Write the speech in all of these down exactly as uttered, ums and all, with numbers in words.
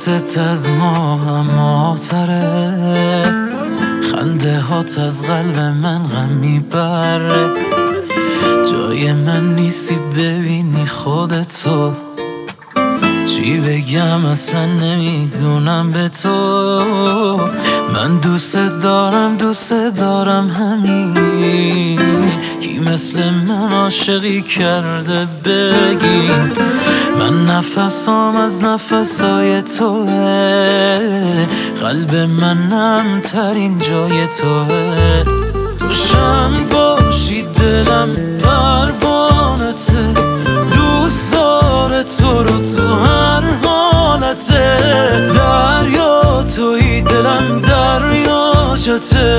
صورتت از ما هماتره، خنده هات از قلب من غم میبره. جای من نیستی ببینی خودتو، چی بگم اصلا نمیدونم به تو. من دوست دارم دوست دارم همین، کی مثل من عاشقی کرده بگی. من نفسام از نفسای توه، قلب من ترین جای توه. تو شم باشی دلم پروانته، دوست داره تو رو تو هر حالته. دریا توی دلم دریاچته،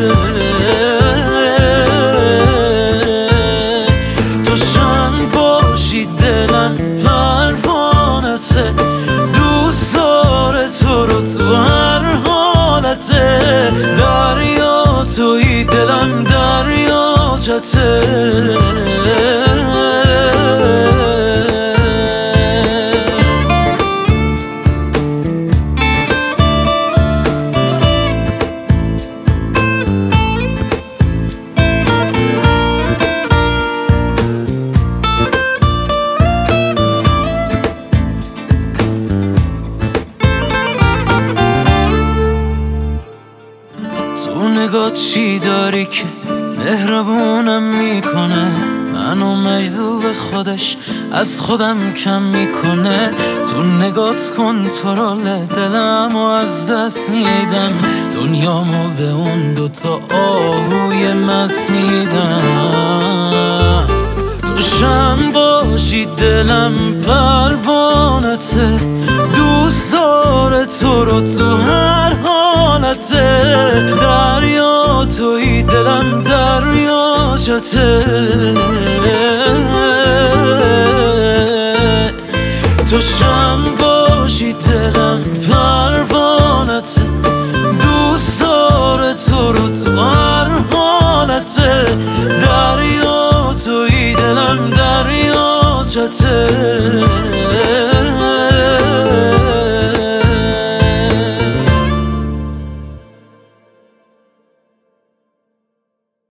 تو شم باشی دلم پروانته، دوست داره تو رو تو هر حالته. دریا توی دلم دریاچته. تو نگاه چی داری که مهربونم میکنه، منو مجذوب خودش از خودم کم میکنه. تو نگات کنترل دلم و از دست میدم، دنیامو به اون دوتا آهوی مست میدم. تو شم باشی دلم پروانته، دوست داره تو رو تو هر حالته. دریا توی دلم دریاچته، تو شم باشی دلم پروانته، دوست داره تو رو تو هر حالته. دریا توی دلم دریاچته.